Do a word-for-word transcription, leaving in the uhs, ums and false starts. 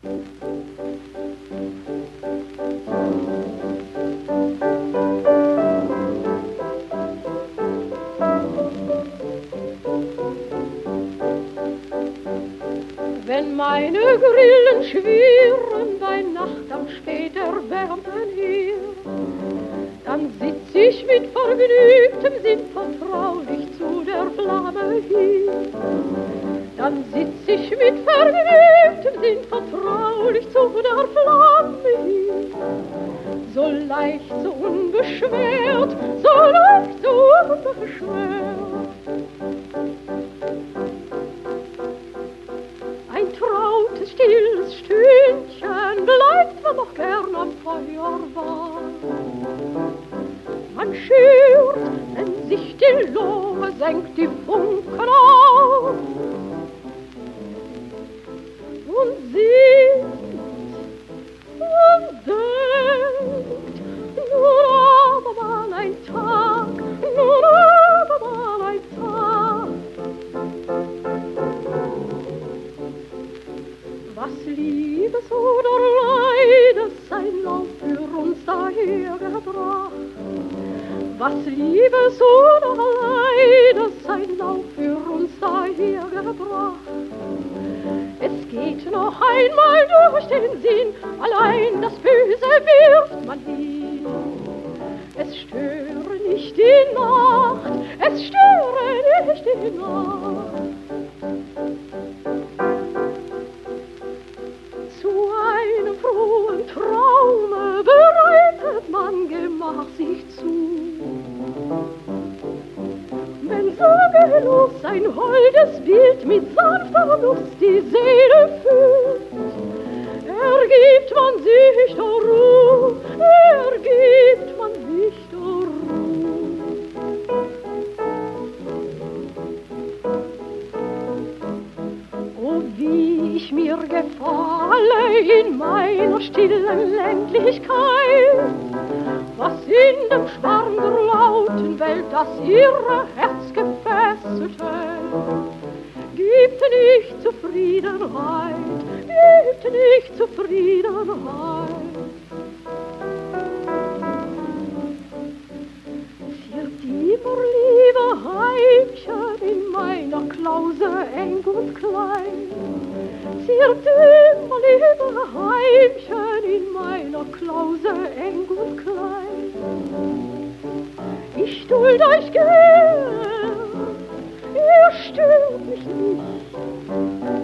Wenn meine Grillen schwirren bei Nacht am späterwärmten Heer, dann sitz ich mit vergnügtem Sinn vertraulich zu der Flamme hier. Dann sitz ich mit vergnügtem Sinn vertraulich zu der Flamme hier. So leicht, so unbeschwert, so leicht, so unbeschwert. Ein trautes, stilles Stündchen bleibt man doch gern am Feuer warm. Man schürt, wenn sich die Lohe senkt, die Funken auf und singt und denkt, nur aber mal ein Tag, nur aber mal ein Tag. Was Liebes oder Leides sein Lauf für uns dahergebracht, was Liebes oder Leides sein Lauf für uns dahergebracht. Es geht noch einmal durch den Sinn, allein das Böse wirft man hin. Es störe nicht die Nacht, es störe nicht die Nacht. Zu einem frohen Traume bereitet man Gemach sich zu. Wenn sorgelos ein holdes Bild mit sanfter Lust die Seele füllt, ergibt man sich der Ruhe, ergibt man sich der Ruhe. Oh, wie ich mir gefalle in meiner stillen Ländlichkeit, was in dem Schwarm der lauten Welt das ihre Herz gefesselt hält. Gibt nicht Zufriedenheit, gibt nicht Zufriedenheit. Wird immer liebe Heimchen in meiner Klause eng und klein, wird immer liebe Heimchen in meiner Klause eng und klein. Ich duld euch gern, ihr stört mich nicht.